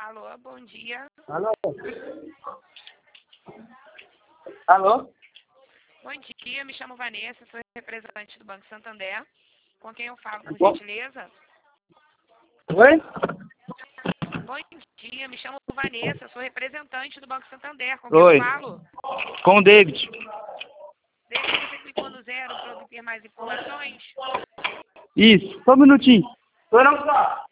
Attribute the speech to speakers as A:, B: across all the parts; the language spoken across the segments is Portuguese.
A: Alô, bom dia.
B: Alô? Alô?
A: Bom dia, me chamo Vanessa, sou representante do Banco Santander. Com quem eu falo, por
B: Bom.
A: gentileza?
B: Oi?
A: Bom dia, me chamo Vanessa, sou representante do Banco Santander. Com quem eu
B: Oi.
A: falo?
B: Com o David.
A: Desde que você clicou no 0 para obter mais informações?
B: Isso. Só um minutinho. Oi, não está.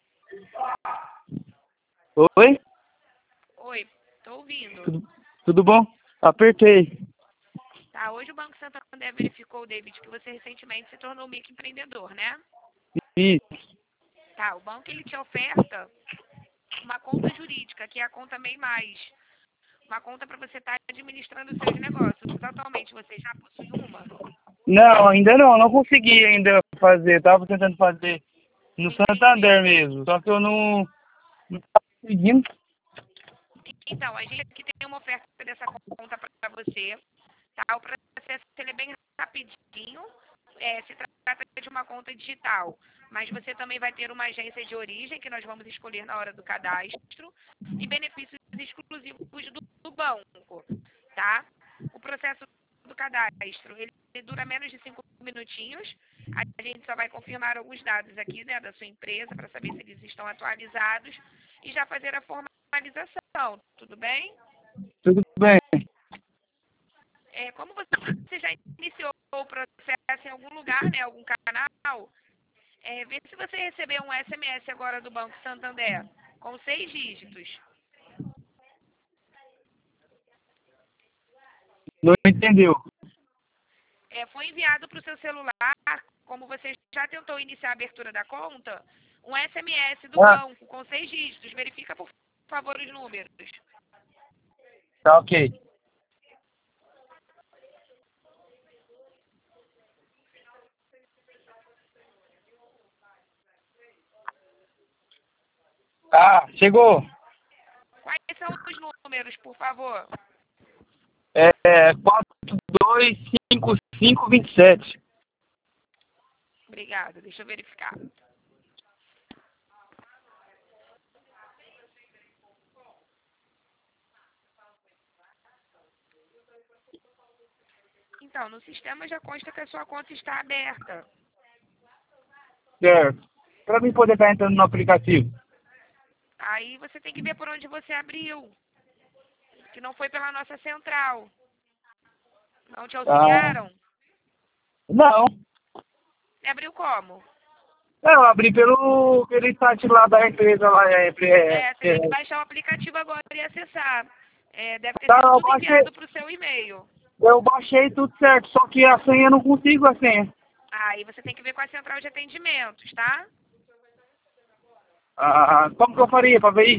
B: Oi?
A: Oi, estou ouvindo.
B: Tudo bom? Apertei.
A: Tá, hoje o Banco Santander verificou, David, que você recentemente se tornou microempreendedor, né?
B: Isso.
A: Tá, o banco ele te oferta uma conta jurídica, que é a conta MEI+. Uma conta para você estar administrando os seus negócios. Atualmente você já possui uma?
B: Não, ainda não. Não consegui ainda fazer. Tava tentando fazer no
A: Entendi.
B: Santander mesmo. Só que eu não tava conseguindo.
A: Então, a gente aqui tem uma oferta dessa conta para você. Tá? O processo ele é bem rapidinho. Se trata de uma conta digital. Mas você também vai ter uma agência de origem que nós vamos escolher na hora do cadastro. E benefícios exclusivos do banco. Tá? O processo do cadastro, ele dura menos de 5 minutinhos. A gente só vai confirmar alguns dados aqui, né, da sua empresa para saber se eles estão atualizados e já fazer a formalização. Tudo bem?
B: Tudo bem.
A: Como você já iniciou o processo em algum lugar, né, algum canal, vê se você recebeu um SMS agora do Banco Santander com 6 dígitos.
B: Não entendeu.
A: Foi enviado para o seu celular, como você já tentou iniciar a abertura da conta, um SMS do
B: Ah,
A: banco com 6 dígitos. Verifica, por favor, os números.
B: tá ok. Ah, chegou.
A: Quais são os números, por favor?
B: 425527.
A: Obrigada, deixa eu verificar. Então, no sistema já consta que a sua conta está aberta.
B: Certo. Para mim poder estar entrando no aplicativo.
A: Aí você tem que ver por onde você abriu, que não foi pela nossa central. Não te
B: Ah,
A: auxiliaram?
B: não.
A: Você abriu como?
B: Eu abri pelo site lá da empresa lá.
A: Você tem que baixar o aplicativo agora e acessar. Deve ter
B: Tá,
A: sido tudo enviado para o seu e-mail.
B: eu baixei tudo certo, só que a senha eu não consigo a senha.
A: Aí você tem que ver com a central de atendimentos, tá?
B: Ah, como que eu faria para ver isso?